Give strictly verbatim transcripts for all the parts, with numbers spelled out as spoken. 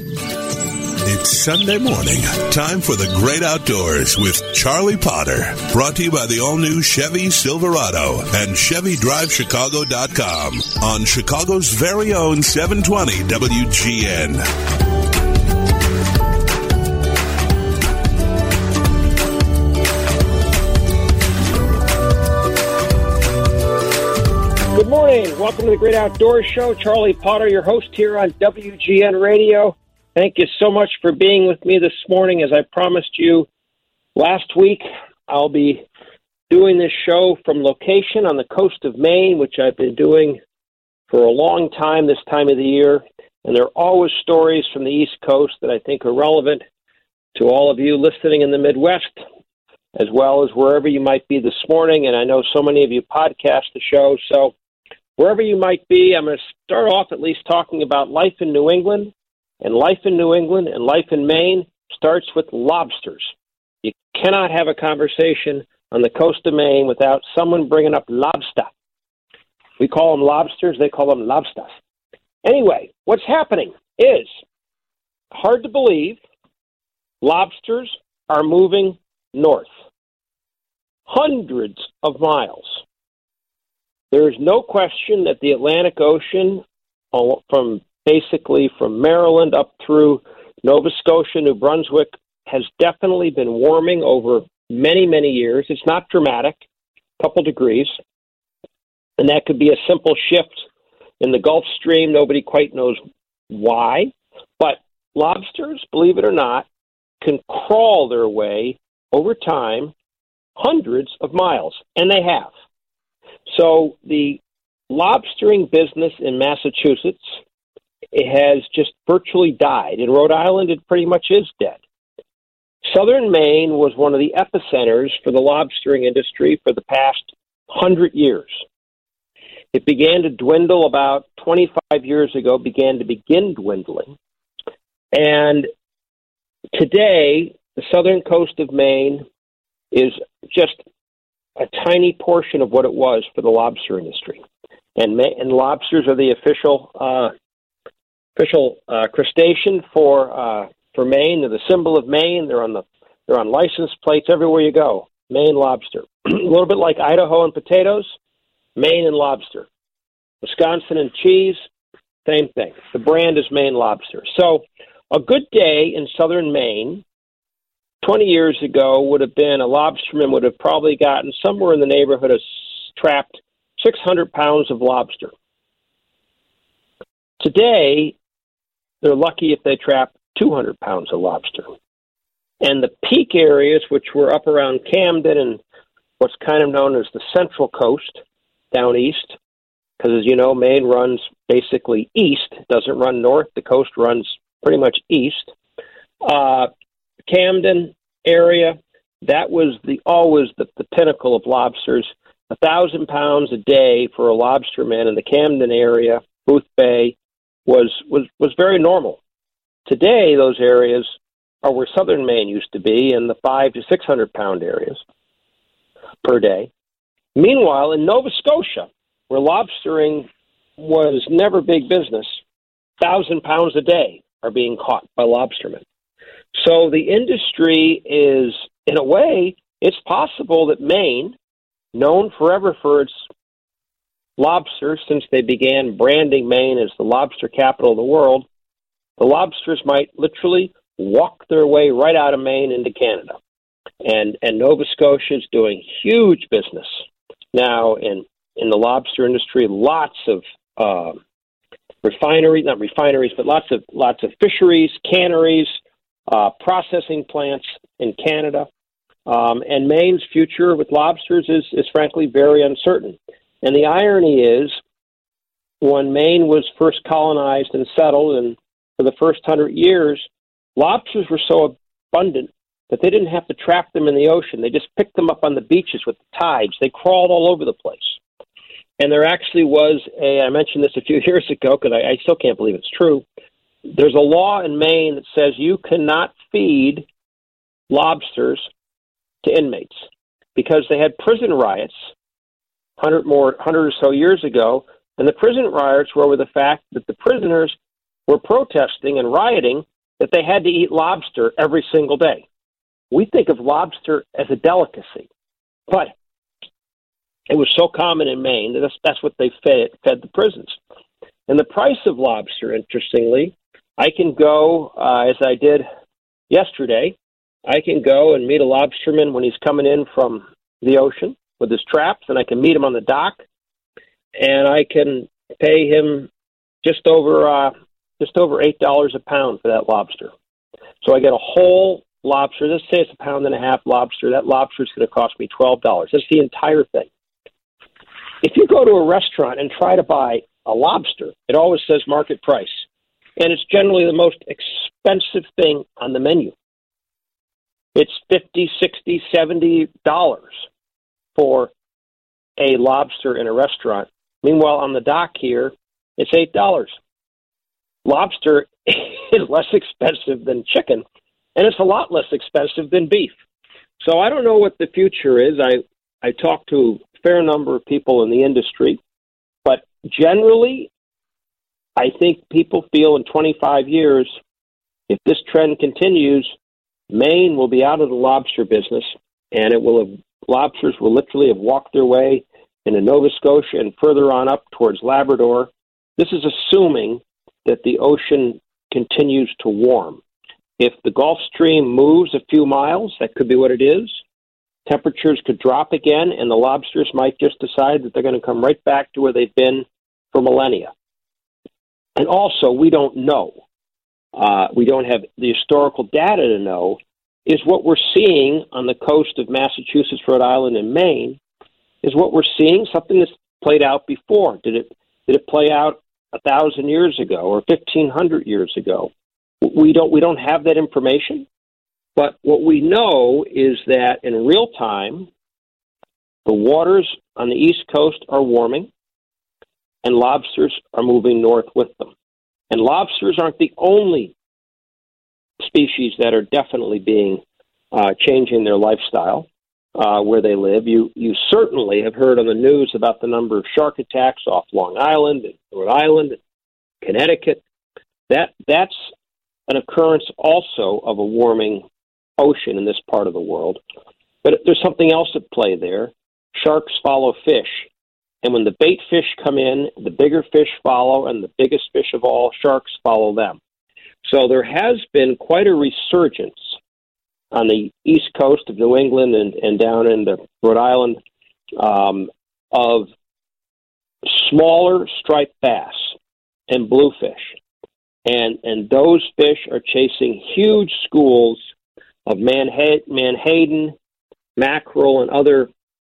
It's Sunday morning. Time for the great outdoors with Charlie Potter. Brought to you by the all-new Chevy Silverado and Chevy Drive Chicago dot com on Chicago's very own seven twenty W G N. Good morning. Welcome to the Great Outdoors Show. Charlie Potter, your host here on W G N Radio. Thank you so much for being with me this morning. As I promised you last week, I'll be doing this show from location on the coast of Maine, which I've been doing for a long time this time of the year. And there are always stories from the East Coast that I think are relevant to all of you listening in the Midwest, as well as wherever you might be this morning. And I know so many of you podcast the show. So wherever you might be, I'm going to start off at least talking about life in New England. And life in New England and life in Maine starts with lobsters. You cannot have a conversation on the coast of Maine without someone bringing up lobster. We call them lobsters. They call them lobsters. Anyway, what's happening is, hard to believe, lobsters are moving north. Hundreds of miles. There is no question that the Atlantic Ocean, from basically from Maryland up through Nova Scotia, New Brunswick, has definitely been warming over many, many years. It's not dramatic, a couple degrees. And that could be a simple shift in the Gulf Stream. Nobody quite knows why. But lobsters, believe it or not, can crawl their way over time hundreds of miles, and they have. So the lobstering business in Massachusetts, it has just virtually died. In Rhode Island, it pretty much is dead. Southern Maine was one of the epicenters for the lobstering industry for the past hundred years. It began to dwindle about twenty-five years ago, began to begin dwindling. And today, the southern coast of Maine is just a tiny portion of what it was for the lobster industry. And, and lobsters are the official uh, official uh, crustacean for uh, for Maine. They're the symbol of Maine. They're on the they're on license plates everywhere you go. Maine lobster, a little bit like Idaho and potatoes. Maine and lobster, Wisconsin and cheese, same thing. The brand is Maine lobster. So, a good day in southern Maine twenty years ago would have been a lobsterman would have probably gotten somewhere in the neighborhood of trapped six hundred pounds of lobster. Today, they're lucky if they trap two hundred pounds of lobster. And the peak areas, which were up around Camden and what's kind of known as the Central Coast down east, because as you know, Maine runs basically east, it doesn't run north. The coast runs pretty much east. Uh, Camden area, that was the always the, the pinnacle of lobsters. A thousand pounds a day for a lobsterman in the Camden area, Booth Bay, was was was very normal. Today, those areas are where southern Maine used to be, in the five to six hundred pound areas per day. Meanwhile, in Nova Scotia, where lobstering was never big business, thousand pounds a day are being caught by lobstermen. So the industry is, in a way, it's possible that Maine, known forever for its lobsters since they began branding Maine as the lobster capital of the world, the lobsters might literally walk their way right out of Maine into Canada. And and Nova Scotia is doing huge business now in, in the lobster industry. Lots of uh, refineries, not refineries, but lots of lots of fisheries, canneries, uh, processing plants in Canada. Um, and Maine's future with lobsters is, is frankly very uncertain. And the irony is, when Maine was first colonized and settled, and for the first hundred years, lobsters were so abundant that they didn't have to trap them in the ocean. They just picked them up on the beaches with the tides. They crawled all over the place. And there actually was a, I mentioned this a few years ago because I, I still can't believe it's true. There's a law in Maine that says you cannot feed lobsters to inmates because they had prison riots hundred more hundred or so years ago, and the prison riots were over the fact that the prisoners were protesting and rioting that they had to eat lobster every single day. We think of lobster as a delicacy, but it was so common in Maine that that's, that's what they fed, fed the prisons. And the price of lobster, interestingly, I can go, uh, as I did yesterday, I can go and meet a lobsterman when he's coming in from the ocean with his traps, and I can meet him on the dock, and I can pay him just over uh, just over eight dollars a pound for that lobster. So I get a whole lobster. Let's say it's a pound and a half lobster. That lobster is going to cost me twelve dollars. That's the entire thing. If you go to a restaurant and try to buy a lobster, it always says market price, and it's generally the most expensive thing on the menu. It's fifty, sixty, seventy dollars for a lobster in a restaurant. Meanwhile, on the dock here, it's eight dollars. Lobster is less expensive than chicken, and it's a lot less expensive than beef. So I don't know what the future is. I, I talked to a fair number of people in the industry, but generally, I think people feel in twenty-five years, if this trend continues, Maine will be out of the lobster business, and it will have, lobsters will literally have walked their way into Nova Scotia and further on up towards Labrador. This is assuming that the ocean continues to warm. If the Gulf Stream moves a few miles, that could be what it is. Temperatures could drop again, and the lobsters might just decide that they're going to come right back to where they've been for millennia. And also, we don't know. Uh, we don't have the historical data to know, is what we're seeing on the coast of Massachusetts, Rhode Island, and Maine, is what we're seeing something that's played out before. Did it did it play out a thousand years ago or fifteen hundred years ago? We don't we don't have that information, but what we know is that in real time, the waters on the East Coast are warming, and lobsters are moving north with them. And lobsters aren't the only species that are definitely being uh, changing their lifestyle uh, where they live. You you certainly have heard on the news about the number of shark attacks off Long Island and Rhode Island and Connecticut. That that's an occurrence also of a warming ocean in this part of the world. But there's something else at play there. Sharks follow fish. And when the bait fish come in, the bigger fish follow, and the biggest fish of all, sharks, follow them. So there has been quite a resurgence on the east coast of New England and, and down into Rhode Island um, of smaller striped bass and bluefish. And and those fish are chasing huge schools of manha- menhaden, mackerel, and other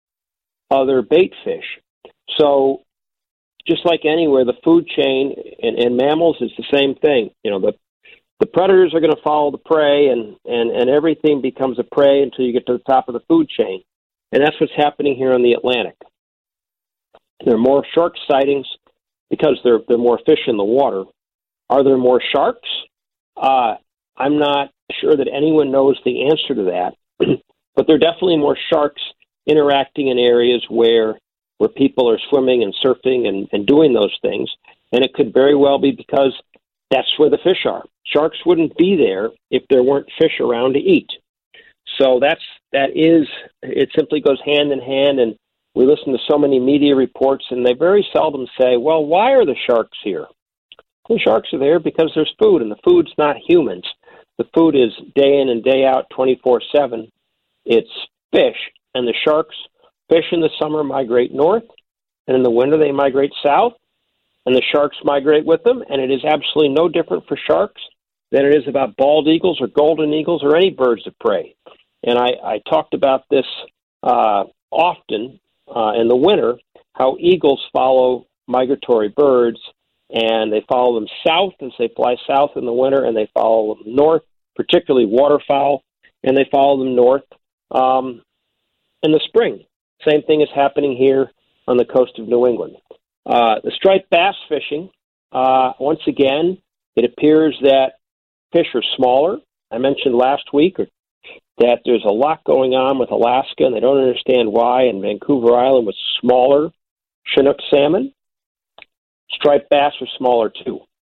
other bait fish. So just like anywhere, the food chain in, in mammals is the same thing. You know, the the predators are going to follow the prey, and, and, and everything becomes a prey until you get to the top of the food chain. And that's what's happening here in the Atlantic. There are more shark sightings because there, there are more fish in the water. Are there more sharks? Uh, I'm not sure that anyone knows the answer to that, but there are definitely more sharks interacting in areas where where people are swimming and surfing and, and doing those things. And it could very well be because that's where the fish are. Sharks wouldn't be there if there weren't fish around to eat. So that's, that is, it simply goes hand in hand. And we listen to so many media reports, and they very seldom say, well, why are the sharks here? The sharks are there because there's food, and the food's not humans. The food is day in and day out, twenty-four seven. It's fish, and the sharks, fish in the summer migrate north, and in the winter they migrate south, and the sharks migrate with them, and it is absolutely no different for sharks than it is about bald eagles or golden eagles or any birds of prey. And I, I talked about this uh, often uh, in the winter, how eagles follow migratory birds, and they follow them south as they fly south in the winter, and they follow them north, particularly waterfowl, and they follow them north um, in the spring. Same thing is happening here on the coast of New England. Uh, the striped bass fishing, uh, once again, it appears that fish are smaller. I mentioned last week that there's a lot going on with Alaska, and they don't understand why, and Vancouver Island with smaller Chinook salmon. Striped bass are smaller too.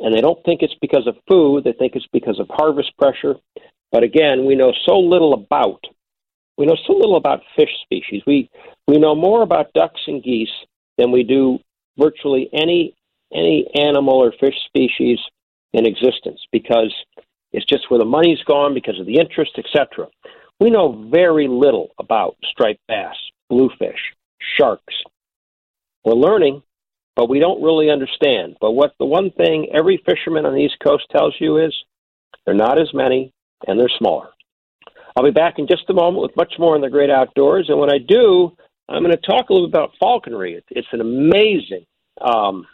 and they don't think it's because of food. They think it's because of harvest pressure. But again, we know so little about we know so little about fish species. We we know more about ducks and geese than we do virtually any any animal or fish species in existence, because it's just where the money's gone, because of the interest, et cetera. We know very little about striped bass, bluefish, sharks. We're learning, but we don't really understand. But what the one thing every fisherman on the East Coast tells you is they're not as many and they're smaller. I'll be back in just a moment with much more in the great outdoors. And when I do, I'm going to talk a little bit about falconry. It's an amazing, um,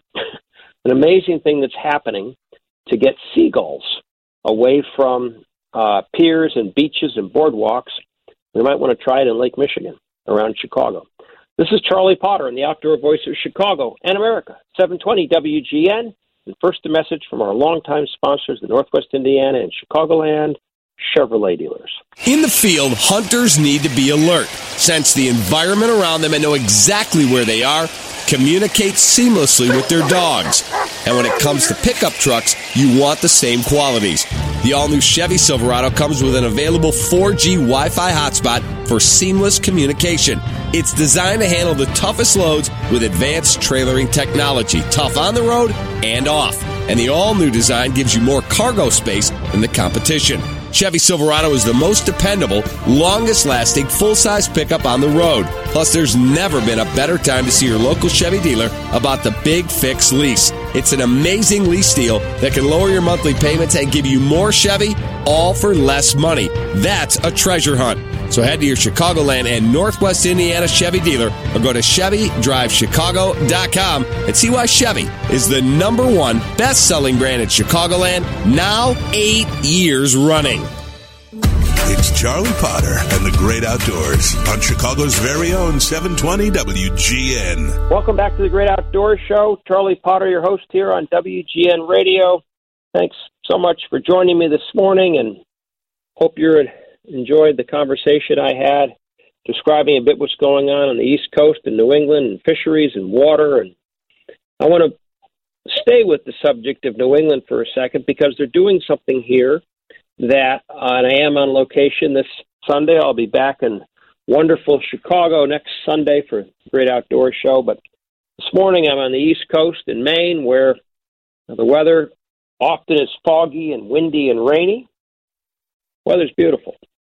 an amazing thing that's happening to get seagulls away from uh, piers and beaches and boardwalks. We might want to try it in Lake Michigan around Chicago. This is Charlie Potter in the Outdoor Voice of Chicago and America, seven twenty W G N. And first, a message from our longtime sponsors, the Northwest Indiana and Chicagoland Chevrolet dealers. In the field, hunters need to be alert, sense the environment around them and know exactly where they are, communicate seamlessly with their dogs. And when it comes to pickup trucks, you want the same qualities. The all-new Chevy Silverado comes with an available four G Wi-Fi hotspot for seamless communication. It's designed to handle the toughest loads with advanced trailering technology, tough on the road and off. And the all-new design gives you more cargo space than the competition. Chevy Silverado is the most dependable, longest-lasting, full-size pickup on the road. Plus, there's never been a better time to see your local Chevy dealer about the Big Fix lease. It's an amazing lease deal that can lower your monthly payments and give you more Chevy, all for less money. That's a treasure hunt. So head to your Chicagoland and Northwest Indiana Chevy dealer or go to Chevy Drive Chicago dot com and see why Chevy is the number one best-selling brand in Chicagoland, now eight years running. It's Charlie Potter and the Great Outdoors on Chicago's very own seven twenty W G N. Welcome back to the Great Outdoors Show. Charlie Potter, your host here on W G N Radio. Thanks so much for joining me this morning, and hope you're enjoyed the conversation I had describing a bit what's going on on the East Coast in New England and fisheries and water. And I want to stay with the subject of New England for a second because they're doing something here that, uh, and I am on location this Sunday. I'll be back in wonderful Chicago next Sunday for the Great Outdoors Show. But this morning I'm on the East Coast in Maine, where the weather often is foggy and windy and rainy. Weather's beautiful.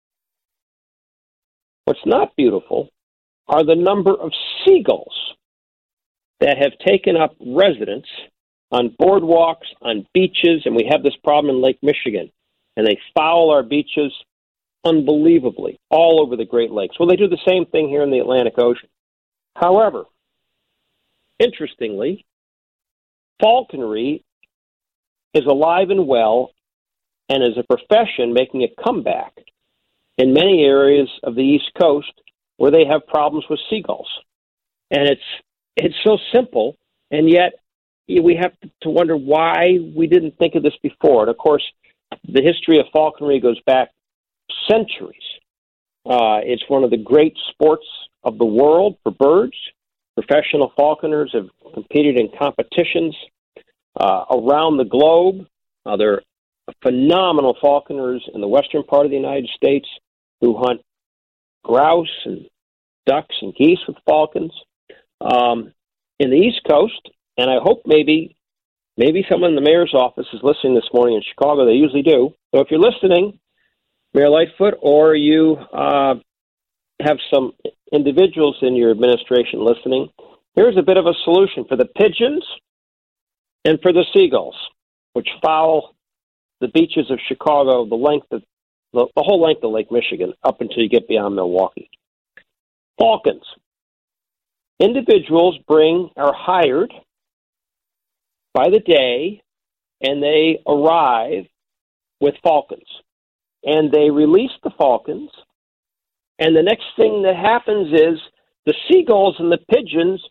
What's not beautiful are the number of seagulls that have taken up residence on boardwalks, on beaches, and we have this problem in Lake Michigan. And they foul our beaches unbelievably all over the Great Lakes. Well, they do the same thing here in the Atlantic Ocean. However, interestingly, falconry is alive and well and is a profession making a comeback in many areas of the East Coast where they have problems with seagulls. And it's it's so simple, and yet we have to wonder why we didn't think of this before. And, of course, the history of falconry goes back centuries. Uh, it's one of the great sports of the world for birds. Professional falconers have competed in competitions uh, around the globe. Uh, there are phenomenal falconers in the western part of the United States who hunt grouse and ducks and geese with falcons. Um, in the East Coast, and I hope maybe maybe someone in the mayor's office is listening this morning in Chicago. They usually do. So if you're listening, Mayor Lightfoot, or you uh, have some individuals in your administration listening, here's a bit of a solution for the pigeons and for the seagulls, which foul the beaches of Chicago, the length of the, the whole length of Lake Michigan, up until you get beyond Milwaukee. Falcons. Individuals bring are hired by the day, and they arrive with falcons. And they release the falcons, and the next thing that happens is the seagulls and the pigeons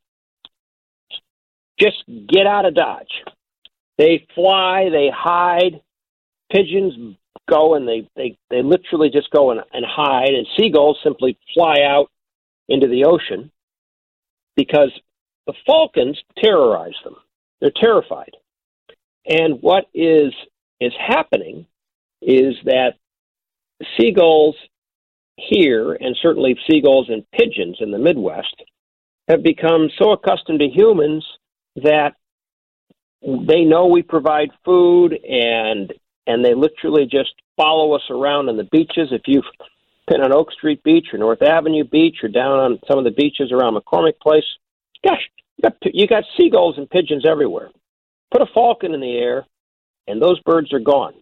just get out of Dodge. They fly, they hide. Pigeons go and they, they, they literally just go and, and hide, and seagulls simply fly out into the ocean because the falcons terrorize them. They're terrified. And what is is happening is that seagulls here, and certainly seagulls and pigeons in the Midwest, have become so accustomed to humans that they know we provide food, and and they literally just follow us around on the beaches. If you've been on Oak Street Beach or North Avenue Beach or down on some of the beaches around McCormick Place, gosh, you got, you got seagulls and pigeons everywhere. Put a falcon in the air, and those birds are gone.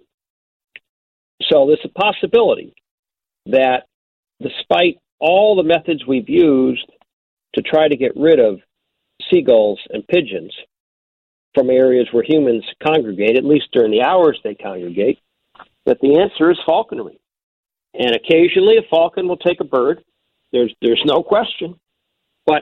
So there's a possibility that despite all the methods we've used to try to get rid of seagulls and pigeons from areas where humans congregate, at least during the hours they congregate, that the answer is falconry. And occasionally a falcon will take a bird. There's there's no question. But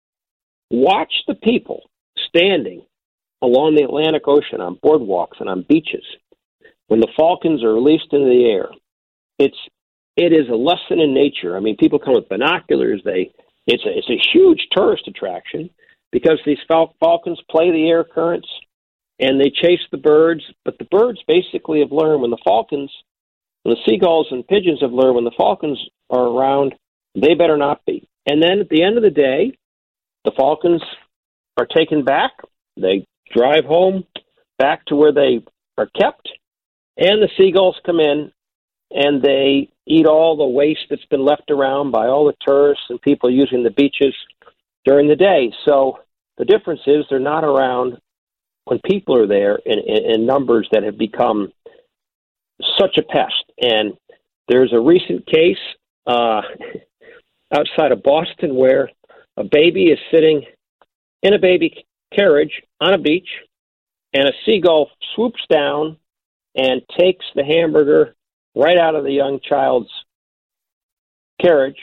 watch the people standing along the Atlantic Ocean on boardwalks and on beaches when the falcons are released into the air. It's it is a lesson in nature. I mean, people come with binoculars. They it's a it's a huge tourist attraction because these fal- falcons play the air currents and they chase the birds. But the birds basically have learned when the falcons, when the seagulls and pigeons have learned when the falcons are around, they better not be. And then at the end of the day, the falcons are taken back. They drive home back to where they are kept, and the seagulls come in and they eat all the waste that's been left around by all the tourists and people using the beaches during the day. So the difference is they're not around when people are there in, in, in numbers that have become such a pest. And there's a recent case uh, outside of Boston where a baby is sitting in a baby carriage on a beach, and a seagull swoops down and takes the hamburger right out of the young child's carriage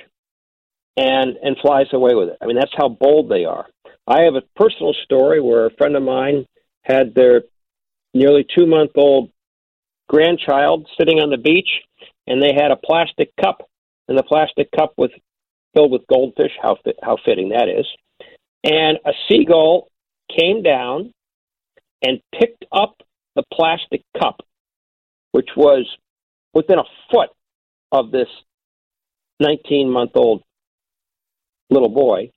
and and flies away with it. I mean, that's how bold they are. I have a personal story where a friend of mine had their nearly two-month-old grandchild sitting on the beach, and they had a plastic cup, and the plastic cup was filled with goldfish. How fit, how fitting that is. And a seagull came down and picked up the plastic cup, which was within a foot of this nineteen-month-old little boy,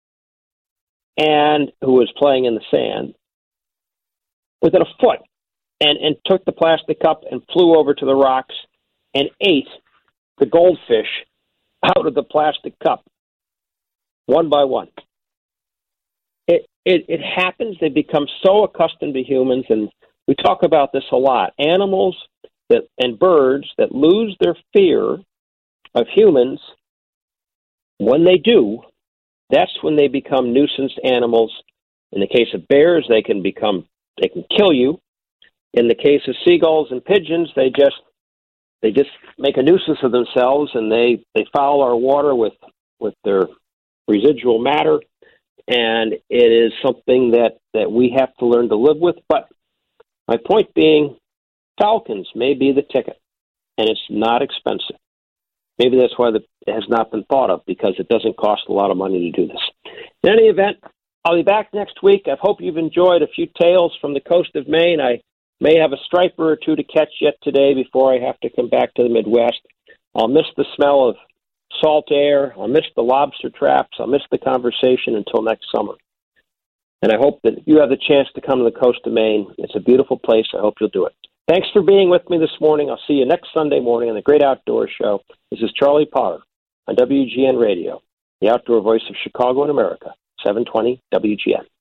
and who was playing in the sand, within a foot, and, and took the plastic cup and flew over to the rocks and ate the goldfish out of the plastic cup, one by one. It, it, it happens. They become so accustomed to humans, and we talk about this a lot. Animals that and birds that lose their fear of humans, when they do, that's when they become nuisance animals. In the case of bears, they can become they can kill you. In the case of seagulls and pigeons, they just they just make a nuisance of themselves, and they, they foul our water with, with their residual matter. And it is something that, that we have to learn to live with. But my point being, falcons may be the ticket, and it's not expensive. Maybe that's why the, it has not been thought of, because it doesn't cost a lot of money to do this. In any event, I'll be back next week. I hope you've enjoyed a few tales from the coast of Maine. I may have a striper or two to catch yet today before I have to come back to the Midwest. I'll miss the smell of salt air. I'll miss the lobster traps. I'll miss the conversation until next summer. And I hope that you have the chance to come to the coast of Maine. It's a beautiful place. I hope you'll do it. Thanks for being with me this morning. I'll see you next Sunday morning on the Great Outdoors Show. This is Charlie Potter on W G N Radio, the outdoor voice of Chicago and America, seven twenty W G N.